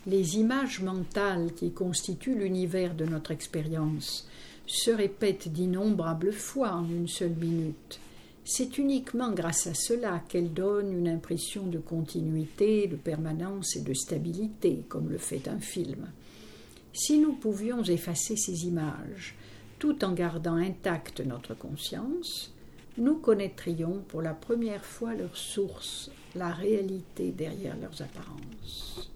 Les images mentales qui constituent l'univers de notre expérience se répètent d'innombrables fois en une seule minute. C'est uniquement grâce à cela qu'elles donnent une impression de continuité, de permanence et de stabilité, comme le fait un film. Si nous pouvions effacer ces images, tout en gardant intacte notre conscience, nous connaîtrions pour la première fois leur source, la réalité derrière leurs apparences.